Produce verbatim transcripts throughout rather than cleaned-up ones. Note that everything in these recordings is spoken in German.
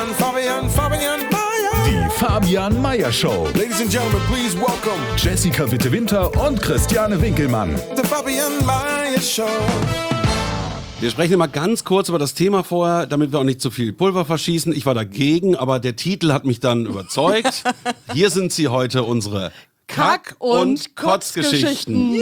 Fabian, Fabian, Fabian Meyer. Die Fabian Meyer Show. Ladies and Gentlemen, please welcome Jessica Witte-Winter und Christiane Winkelmann. the Fabian Meyer Show. Wir sprechen immer ganz kurz über das Thema vorher, damit wir auch nicht zu viel Pulver verschießen. Ich war dagegen, aber der Titel hat mich dann überzeugt. Hier sind sie heute, unsere Kack- und Kotzgeschichten.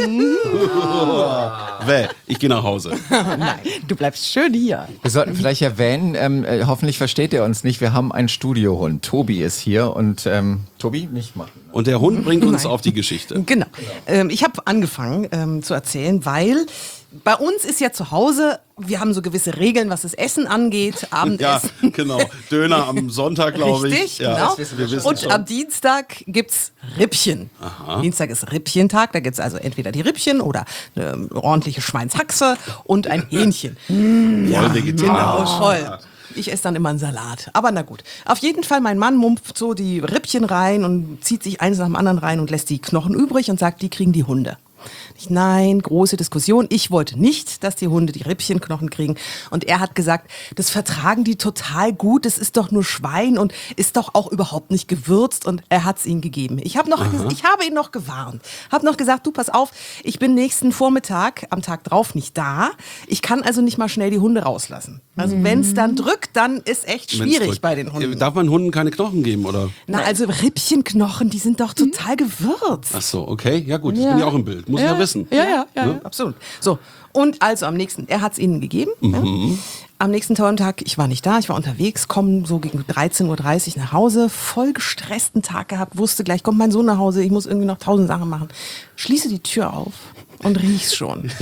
Wäh, ich gehe nach Hause. Nein, du bleibst schön hier. Wir sollten vielleicht erwähnen, ähm, äh, hoffentlich versteht ihr uns nicht, wir haben einen Studiohund. Tobi ist hier und ähm, Tobi, nicht machen. Und der Hund bringt uns auf die Geschichte. Genau. Ähm, ich habe angefangen ähm, zu erzählen, weil bei uns ist ja zu Hause, wir haben so gewisse Regeln, was das Essen angeht, Ja, Abendessen. genau. Döner am Sonntag, glaube ich. Richtig, Ja, genau. wir wissen Und schon. am Dienstag gibt's Rippchen. Dienstag ist Rippchentag, da gibt's also entweder die Rippchen oder eine ordentliche Schweinshaxe und ein Hähnchen. Voll vegetarisch. Genau, voll. Ich esse dann immer einen Salat. Aber na gut. Auf jeden Fall, mein Mann mumpft so die Rippchen rein und zieht sich eins nach dem anderen rein und lässt die Knochen übrig und sagt, die kriegen die Hunde. Ich, nein, große Diskussion. Ich wollte nicht, dass die Hunde die Rippchenknochen kriegen. Und er hat gesagt, das vertragen die total gut. Das ist doch nur Schwein und ist doch auch überhaupt nicht gewürzt. Und er hat es ihnen gegeben. Ich habe noch, ich habe ihn noch gewarnt. Habe noch gesagt, du pass auf, ich bin nächsten Vormittag am Tag drauf nicht da. Ich kann also nicht mal schnell die Hunde rauslassen. Also mhm. wenn es dann drückt, dann ist echt Wenn's schwierig drückt. bei den Hunden. Darf man Hunden keine Knochen geben, oder? Na, also Rippchenknochen, die sind doch total gewürzt. Ach so, okay. Ja gut, ich bin ja auch im Bild. Muss ich ja wissen. Ja, ja, ja, ja, absolut. So, und also am nächsten, er hat es ihnen gegeben. Mhm. Ja. Am nächsten Sonntag, ich war nicht da, ich war unterwegs, komme so gegen dreizehn Uhr dreißig nach Hause, voll gestressten Tag gehabt, wusste gleich, kommt mein Sohn nach Hause, ich muss irgendwie noch tausend Sachen machen. Schließe die Tür auf und riech's schon.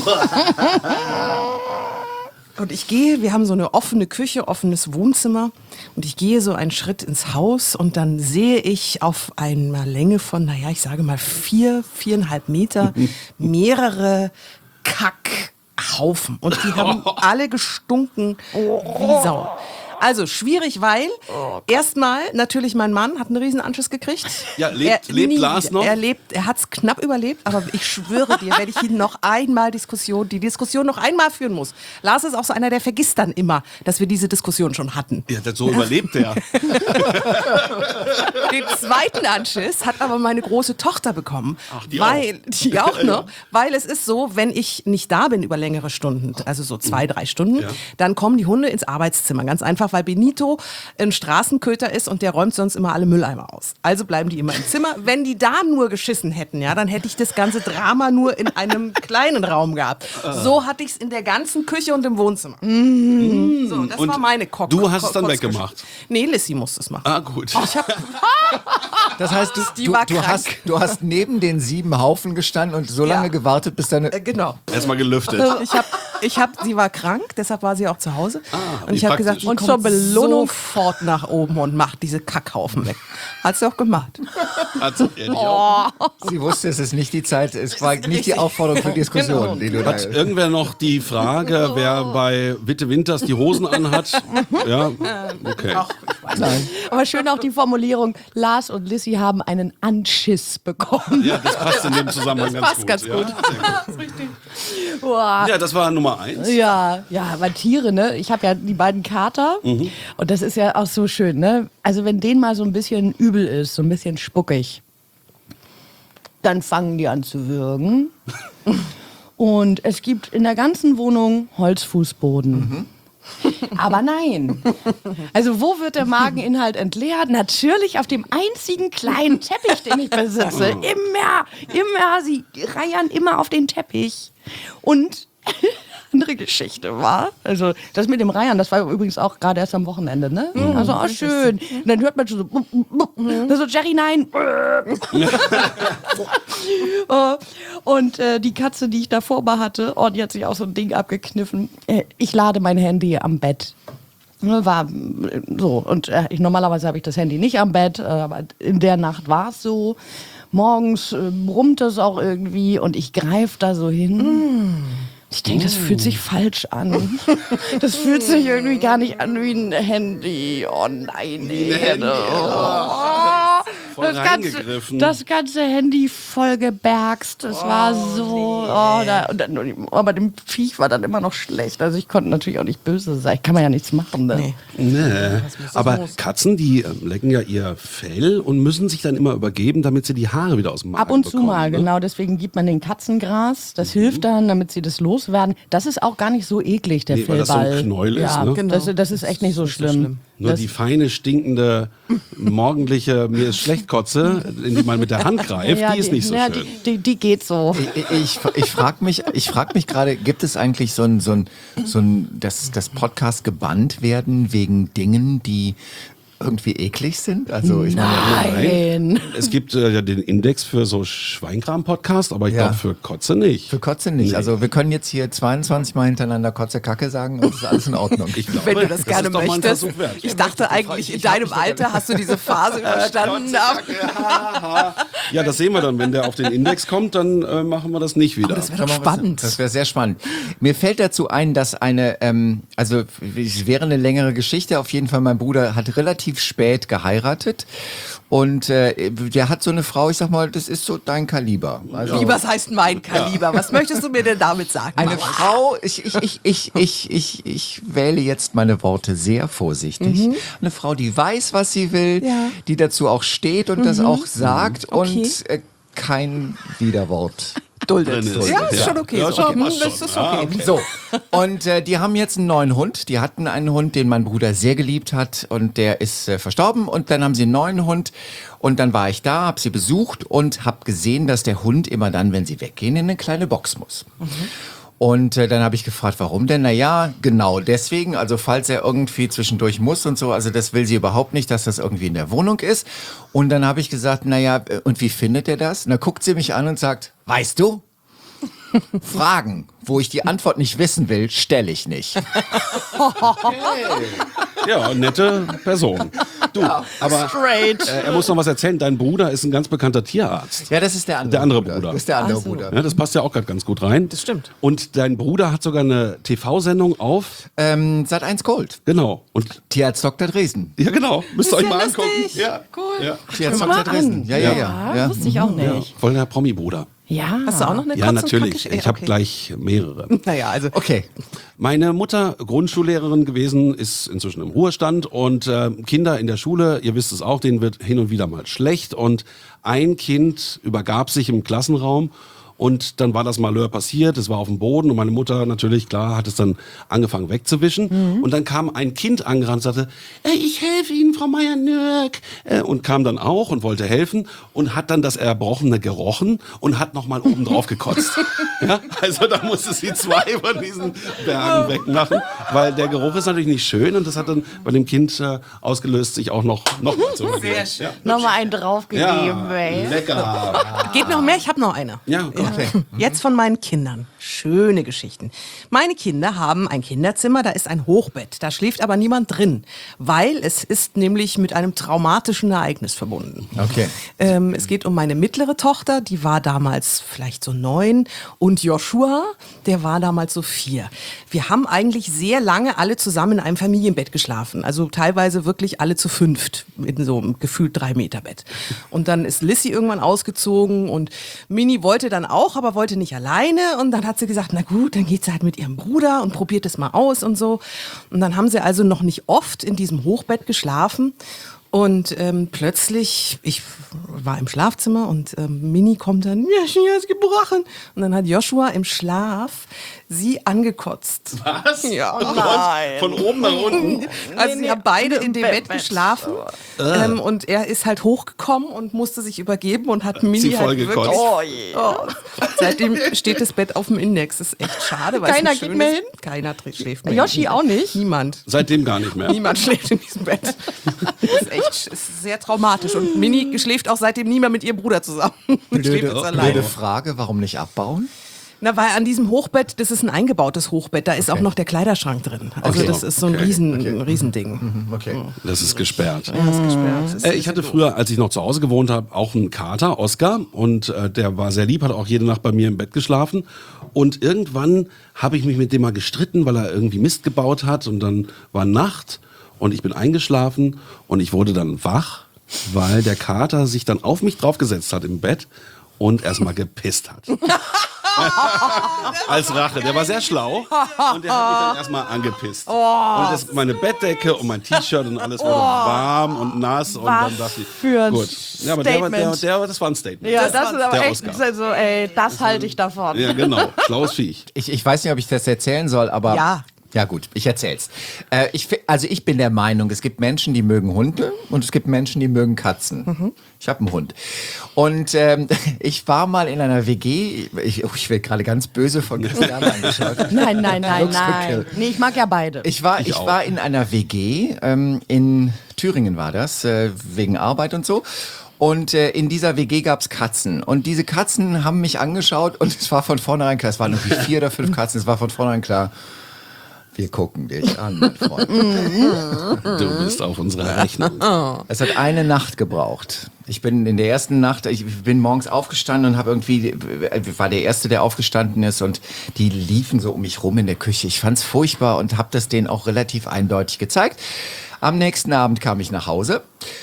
Und ich gehe, wir haben so eine offene Küche, offenes Wohnzimmer und ich gehe so einen Schritt ins Haus und dann sehe ich auf einer Länge von, naja, ich sage mal vier, viereinhalb Meter mehrere Kackhaufen und die haben alle gestunken wie Sau. Also schwierig, weil erstmal natürlich mein Mann hat einen riesen Anschiss gekriegt. Ja, lebt- lebt nie Lars wieder. noch? Er lebt, er hat es knapp überlebt, aber ich schwöre dir, wenn ich ihn noch einmal Diskussion, die Diskussion noch einmal führen muss. Lars ist auch so einer, der vergisst dann immer, dass wir diese Diskussion schon hatten. Ja, das so überlebt er. Den zweiten Anschiss hat aber meine große Tochter bekommen, Ach, die weil auch. die auch noch, weil es ist so, wenn ich nicht da bin über längere Stunden, also so zwei, drei Stunden, Ja. dann kommen die Hunde ins Arbeitszimmer, ganz einfach, weil Benito ein Straßenköter ist und der räumt sonst immer alle Mülleimer aus. Also bleiben die immer im Zimmer. Wenn die da nur geschissen hätten, ja, dann hätte ich das ganze Drama nur in einem kleinen Raum gehabt. So hatte ich es in der ganzen Küche und im Wohnzimmer. So, das Und war meine Kock. du hast es dann Kotzgeschichte. weggemacht? Nee, Lissy musste es machen. Ah, gut. Ich hab, Das heißt, du, Die du, war du, krank. hast, du hast neben den sieben Haufen gestanden und so lange Ja. gewartet, bis deine... äh, genau. Erstmal gelüftet. Ich hab, ich hab, sie war krank, deshalb war sie auch zu Hause. und wie ich habe praktisch. gesagt, Und und zur zur Belohnung- sofort nach oben und macht diese Kackhaufen weg. Hat sie auch gemacht. Hat's ehrlich auch. Sie wusste, es ist nicht die Zeit, es war nicht die richtig. Aufforderung für Diskussion, Genau. die du da... Hat irgendwer noch die Frage, wer bei Witte Winters die Hosen anhat? Ja, okay. Nein. Aber schön auch die Formulierung, Lars und Lissy haben einen Anschiss bekommen. Ja, das passt in dem Zusammenhang ganz passt gut. ganz ja. gut. Boah. Ja, das war Nummer eins. Ja, ja, aber Tiere, ne? Ich habe ja die beiden Kater und das ist ja auch so schön, ne? Also wenn denen mal so ein bisschen übel ist, so ein bisschen spuckig, dann fangen die an zu würgen. Und es gibt in der ganzen Wohnung Holzfußboden. Aber nein. Also wo wird der Mageninhalt entleert? Natürlich auf dem einzigen kleinen Teppich, den ich besitze. Immer, immer, sie reiern immer auf den Teppich. Und andere Geschichte war, also das mit dem Reiern, das war übrigens auch gerade erst am Wochenende, ne? Also auch schön. Und dann hört man schon so, bup, bup, bup. So Jerry, nein. Äh, Und äh, die Katze, die ich davor mal hatte, oh, die hat sich auch so ein Ding abgekniffen. Äh, ich lade mein Handy am Bett. Ne, War äh, so. Und äh, ich, normalerweise habe ich das Handy nicht am Bett, äh, aber in der Nacht war es so. Morgens äh, brummt es auch irgendwie und ich greife da so hin. Ich denke, das fühlt sich falsch an. Das fühlt sich irgendwie gar nicht an wie ein Handy. Oh nein, nee. Oh. Voll das, ganze, reingegriffen. das ganze Handy voll gebergst. Das war so. Oh, da, und dann, aber dem Viech war dann immer noch schlecht. Also ich konnte natürlich auch nicht böse sein. Kann man ja nichts machen. Ne? Nee. Nee. Aber Katzen, die äh, lecken ja ihr Fell und müssen sich dann immer übergeben, damit sie die Haare wieder aus dem Magen Ab und zu bekommen, mal, ne? genau. Deswegen gibt man den Katzengras. Das hilft dann, damit sie das loswerden. Das ist auch gar nicht so eklig, der Nee, weil das so ein Fellball. Knäuel ist, ja, ne? das, das ist echt nicht so schlimm. Nur Das- die feine, stinkende, morgendliche, mir ist schlecht Kotze, in die man mit der Hand greift, ja, die ist nicht so ja, schön. Die, die, die geht so. Ich, ich, ich frage mich, ich frag mich gerade, gibt es eigentlich so ein, so ein, so ein dass das Podcast gebannt werden wegen Dingen, die irgendwie eklig sind? Also ich meine, Nein. Es gibt äh, ja den Index für so Schweinkram-Podcast, aber ich Ja. glaube für Kotze nicht. für Kotze nicht. Nee. Also wir können jetzt hier zweiundzwanzig Mal hintereinander Kotze Kacke sagen und es ist alles in Ordnung. Ich glaube, Wenn du das, gerne ist doch mal ein möchtest. Versuch wert. Ich dachte eigentlich, in deinem Alter hast du diese Phase überstanden. aber- Ja, das sehen wir dann. Wenn der auf den Index kommt, dann äh, machen wir das nicht wieder. Das wäre doch Schau mal, was- spannend. Das wäre sehr spannend. Mir fällt dazu ein, dass eine, ähm, also es wäre eine längere Geschichte. Auf jeden Fall, mein Bruder hat relativ spät geheiratet und äh, der hat so eine Frau, ich sag mal, das ist so dein Kaliber. Also, Wie, was heißt mein Kaliber? Was möchtest du mir denn damit sagen? eine Frau, ich, ich, ich, ich, ich, ich, ich wähle jetzt meine Worte sehr vorsichtig. Eine Frau, die weiß, was sie will, Ja. die dazu auch steht und das auch sagt Okay. und äh, kein Widerwort. Duldet. Drin ist. Ja, ist Ja. schon okay. Ja, ist schon, okay. passt Hm, Das schon. ist Ja, okay. okay. So, und äh, die haben jetzt einen neuen Hund. Die hatten einen Hund, den mein Bruder sehr geliebt hat und der ist äh, verstorben. Und dann haben sie einen neuen Hund und dann war ich da, habe sie besucht und habe gesehen, dass der Hund immer dann, wenn sie weggehen, in eine kleine Box muss. Und äh, dann habe ich gefragt, warum denn? Naja, genau deswegen, also falls er irgendwie zwischendurch muss und so, also das will sie überhaupt nicht, dass das irgendwie in der Wohnung ist. Und dann habe ich gesagt, naja, äh, und wie findet er das? Und dann guckt sie mich an und sagt, weißt du? Fragen, wo ich die Antwort nicht wissen will, stelle ich nicht. Ja, nette Person. Du, aber Straight. äh, er muss noch was erzählen. Dein Bruder ist ein ganz bekannter Tierarzt. Ja, das ist der andere, Der andere Bruder. Das ist der andere Ach so. Bruder. Ja, das passt ja auch gerade ganz gut rein. Das stimmt. Und dein Bruder hat sogar eine T V-Sendung auf. Ähm, Sat eins Gold. Genau. Und Tierarzt Doktor Dresden. ja, genau. Müsst ihr euch mal lustig. angucken. Ja. Cool. Ja. Tierarzt Guck mal Doktor Dresden. an. Ja, ja, ja. Ja, ja. wusste ich auch nicht. Voll der Promi-Bruder. Ja. Hast du auch noch eine Ja, Kotz- und natürlich. Kacke- Ich habe okay. gleich mehrere. Naja, also. Okay. Meine Mutter, Grundschullehrerin gewesen, ist inzwischen im Ruhestand und äh, Kinder in der Schule, ihr wisst es auch, denen wird hin und wieder mal schlecht und ein Kind übergab sich im Klassenraum und dann war das Malheur passiert, es war auf dem Boden und meine Mutter natürlich, klar, hat es dann angefangen wegzuwischen und dann kam ein Kind angerannt und sagte, ey, ich helfe Ihnen, Frau Meier-Nürk äh, und kam dann auch und wollte helfen und hat dann das Erbrochene gerochen und hat nochmal oben drauf gekotzt. Ja? Also da musste sie zwei von diesen Bergen wegmachen, weil der Geruch ist natürlich nicht schön und das hat dann bei dem Kind äh, ausgelöst, sich auch noch, noch mal zu übergeben. Sehr schön. Ja. Nochmal einen draufgegeben, Ja, ey. lecker. Geht noch mehr? Ich habe noch eine. Ja, Gott. Jetzt von meinen Kindern. Schöne Geschichten. Meine Kinder haben ein Kinderzimmer, da ist ein Hochbett. Da schläft aber niemand drin, weil es ist nämlich mit einem traumatischen Ereignis verbunden. Okay. Ähm, es geht um meine mittlere Tochter, die war damals vielleicht so neun, und Joshua, der war damals so vier. Wir haben eigentlich sehr lange alle zusammen in einem Familienbett geschlafen, also teilweise wirklich alle zu fünft in so einem gefühlt drei Meter Bett. Und dann ist Lissy irgendwann ausgezogen und Mini wollte dann auch, aber wollte nicht alleine, und dann hat sie gesagt, na gut, dann geht sie halt mit ihrem Bruder und probiert es mal aus und so. Und dann haben sie also noch nicht oft in diesem Hochbett geschlafen. Und ähm, plötzlich, ich war im Schlafzimmer und ähm, Mini kommt dann, ja, sie ist gebrochen. Und dann hat Joshua im Schlaf sie angekotzt. Was? Ja, Oh Gott, von oben nach unten. Also sie haben beide in dem Bett Bett. geschlafen ähm, und er ist halt hochgekommen und musste sich übergeben und hat Mini sie halt vollgekotzt. wirklich... Oh, je. Oh. Seitdem steht das Bett auf dem Index. Das ist echt schade, weil Keiner es ein geht mehr schönes- hin? Keiner tr- schläft mehr. Yoshi auch nicht? Niemand. Seitdem gar nicht mehr. Niemand schläft in diesem Bett. Das ist echt das ist sehr traumatisch. Und Mini schläft auch seitdem nie mehr mit ihrem Bruder zusammen. schläft jetzt Blöde, alleine. blöde Frage, warum nicht abbauen? Na, weil an diesem Hochbett, das ist ein eingebautes Hochbett, da ist auch noch der Kleiderschrank drin. Also Okay. das ist so ein Riesen, ein Riesending. Mhm, Okay. Das ist gesperrt. Ja, ist gesperrt. Das ist Äh, ich hatte früher, als ich noch zu Hause gewohnt habe, auch einen Kater, Oscar, und äh, der war sehr lieb, hat auch jede Nacht bei mir im Bett geschlafen. Und irgendwann habe ich mich mit dem mal gestritten, weil er irgendwie Mist gebaut hat, und dann war Nacht und ich bin eingeschlafen und ich wurde dann wach weil der Kater sich dann auf mich draufgesetzt hat im Bett und erstmal gepisst hat. Als Rache. Der war sehr schlau und der hat mich dann erstmal angepisst. Und das, meine Bettdecke und mein T-Shirt und alles wurde warm und nass. Und dann dachte ich, für ein gut. Ja, aber der, war- der, Statement. der, das war ein Statement. Ja, das ist aber der echt Oscar. so, ey, das halte ich davon. Ja, genau. Schlaues Viech. Ich, ich weiß nicht, ob ich das erzählen soll, aber... Ja. Ja gut, ich erzähl's. Äh, ich, fi- also ich bin der Meinung, es gibt Menschen, die mögen Hunde und es gibt Menschen, die mögen Katzen. Mhm. Ich habe einen Hund. Und ähm, ich war mal in einer W G, ich, oh, ich werde gerade ganz böse von Christiane angeschaut. Nein, nein, nein, Looks nein. okay. Nee, ich mag ja beide. Ich war, Ich ich auch. war in einer W G, ähm, in Thüringen war das, äh, wegen Arbeit und so. Und äh, in dieser W G gab's Katzen. Und diese Katzen haben mich angeschaut und es war von vornherein klar, es waren irgendwie vier oder fünf Katzen, es war von vornherein klar, wir gucken dich an, mein Freund. Du bist auf unserer Rechnung. Es hat eine Nacht gebraucht. Ich bin in der ersten Nacht, ich bin morgens aufgestanden und habe irgendwie, war der Erste, der aufgestanden ist und die liefen so um mich rum in der Küche. Ich fand's furchtbar und habe das denen auch relativ eindeutig gezeigt. Am nächsten Abend kam ich nach Hause.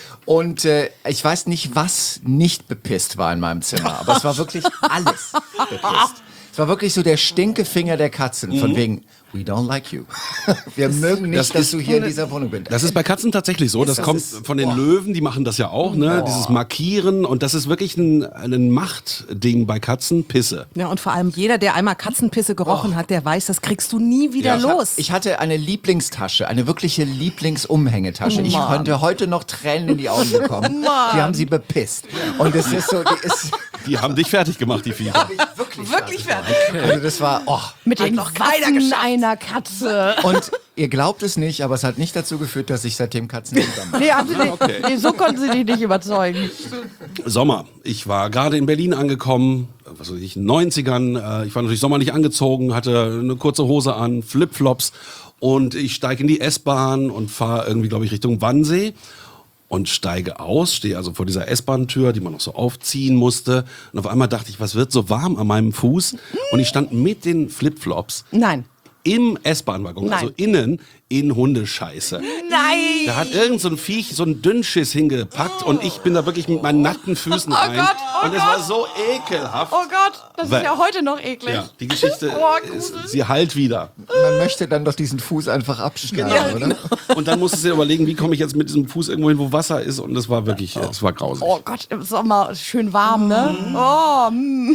Und äh, ich weiß nicht, was nicht bepisst war in meinem Zimmer, aber es war wirklich alles bepisst. Es war wirklich so der Stinkefinger der Katzen, von wegen, we don't like you. Wir mögen nicht, das dass ist- du hier in dieser Wohnung bist. Das ist bei Katzen tatsächlich so. Das, das kommt ist- von den boah. Löwen, die machen das ja auch, ne? Dieses Markieren. Und das ist wirklich ein, ein Machtding bei Katzen, Pisse. Ja, und vor allem jeder, der einmal Katzenpisse gerochen hat, der weiß, das kriegst du nie wieder Ja. los. Ich hatte eine Lieblingstasche, eine wirkliche Lieblingsumhängetasche. Ich könnte heute noch Tränen in die Augen bekommen. Die haben sie bepisst. Und es ist so, die ist Die haben dich fertig gemacht, die Viecher. Wirklich fertig. also das war, oh. Mit den noch keiner Waffen geschafft. einer Katze. Und ihr glaubt es nicht, aber es hat nicht dazu geführt, dass ich seitdem Katzen liebe. Nee, haben sie nicht, okay. nee, so konnten sie dich nicht überzeugen. Sommer. Ich war gerade in Berlin angekommen, was weiß ich, in den neunzigern. Äh, Ich war natürlich sommerlich angezogen, hatte eine kurze Hose an, Flipflops. Und ich steige in die S-Bahn und fahre irgendwie, glaube ich, Richtung Wannsee. Und steige aus, stehe also vor dieser S-Bahn-Tür, die man noch so aufziehen musste. Und auf einmal dachte ich, was wird so warm an meinem Fuß? Und ich stand mit den Flipflops Nein. im S-Bahn-Waggon, Nein. also innen in Hundescheiße. Nein! Da hat irgend so ein Viech so einen Dünnschiss hingepackt und ich bin da wirklich mit meinen nackten Füßen rein. Gott, oh und es Gott. war so ekelhaft. Oh Gott, das Weil- ist ja heute noch eklig. Ja, die Geschichte, Oh, ist, sie heilt wieder. Man möchte dann doch diesen Fuß einfach abschneiden, oder? Und dann musstest du dir überlegen, wie komme ich jetzt mit diesem Fuß irgendwo hin, wo Wasser ist. Und das war wirklich, es war grausig. Oh Gott, im Sommer schön warm, ne? Oh, mm.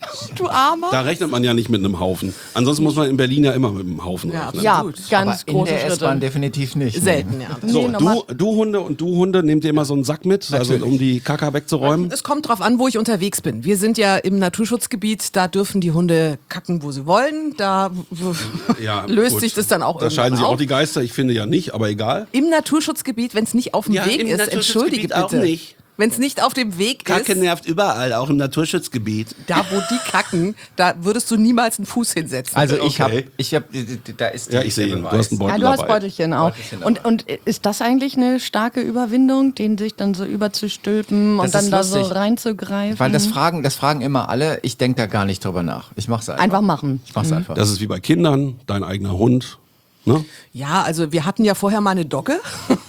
Du Armer. Da rechnet man ja nicht mit einem Haufen. Ansonsten muss man in Berlin ja immer mit einem Haufen Ja, rechnen. Ja, Absolut. ganz Aber in große der S-Bahn Schritte. definitiv nicht. Selten, ja. So, Nee, normal- du, du Hunde und du Hunde, nehmt ihr immer so einen Sack mit, also Natürlich. um die Kaka wegzuräumen? Es kommt drauf an, wo ich unterwegs bin. Wir sind ja im Naturschutzgebiet, da dürfen die Hunde kacken, wo sie wollen. Da w- Ja, löst gut. sich das dann auch Da irgendwann scheiden sich auf. auch die Geister, ich finde ja nicht, aber egal. Im Naturschutzgebiet, wenn es nicht auf dem Ja, Weg im ist, Naturschutzgebiet entschuldige auch bitte. nicht. Wenn es nicht auf dem Weg Kacke ist, nervt überall, auch im Naturschutzgebiet. da wo die kacken, da würdest du niemals einen Fuß hinsetzen. Also ich habe, Okay. ich habe, da ist Ja, ich sehe ihn. Du hast einen Ja, Beutel du hast dabei. Beutelchen auch. Beutelchen Und, und ist das eigentlich eine starke Überwindung, den sich dann so überzustülpen und Das ist dann da so lustig. reinzugreifen? Weil das fragen, das fragen immer alle. Ich denke da gar nicht drüber nach. Ich mach's einfach. Einfach machen. Ich mach's einfach. Das ist wie bei Kindern, dein eigener Hund. Ne? Ja, also wir hatten ja vorher mal eine Dogge.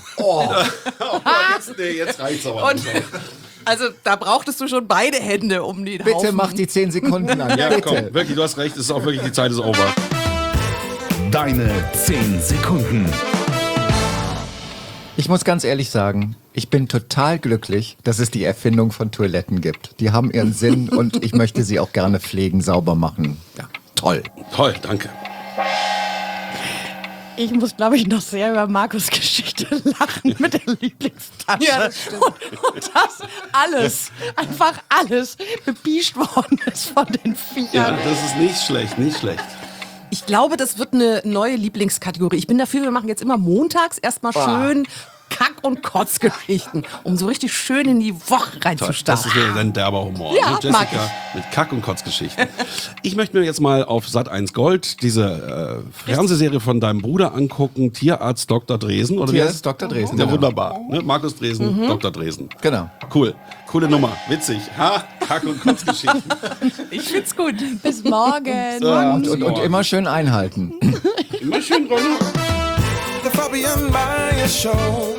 jetzt, nee, jetzt reicht's aber. Und also da brauchtest du schon beide Hände, um die Bitte Haufen. mach die zehn Sekunden an. Ja, Bitte. komm, wirklich, du hast recht, es ist auch wirklich, die Zeit ist over. Deine zehn Sekunden. Ich muss ganz ehrlich sagen, ich bin total glücklich, dass es die Erfindung von Toiletten gibt. Die haben ihren Sinn und ich möchte sie auch gerne pflegen, sauber machen. Ja, toll. Toll, danke. Ich muss, glaube ich, noch sehr über Markus' Geschichte lachen mit der Lieblingstasche. Ja, das stimmt. und, und das alles, einfach alles bepiescht worden ist von den Ja, Viechern. das ist nicht schlecht, nicht schlecht. Ich glaube, das wird eine neue Lieblingskategorie. Ich bin dafür, wir machen jetzt immer montags erstmal schön Kack- und Kotzgeschichten, um so richtig schön in die Woche Das reinzustarten. ist wieder dein derber Humor. Ja, ne? mag Jessica mit Kack- und Kotzgeschichten. Ich möchte mir jetzt mal auf Sat eins Gold diese äh, Fernsehserie von deinem Bruder angucken, Tierarzt Doktor Dresen. Oder wie Tierarzt heißt- Doktor Dresen, Ja, genau. wunderbar. Ne? Markus Dresen, Doktor Dresen. Genau. Cool. Coole Nummer. Witzig. Ha? Kack- und Kotzgeschichten. Ich find's gut. Bis morgen. Ja, Und, und, und immer schön einhalten. immer schön, Ronny. The Fabian Meyer Show.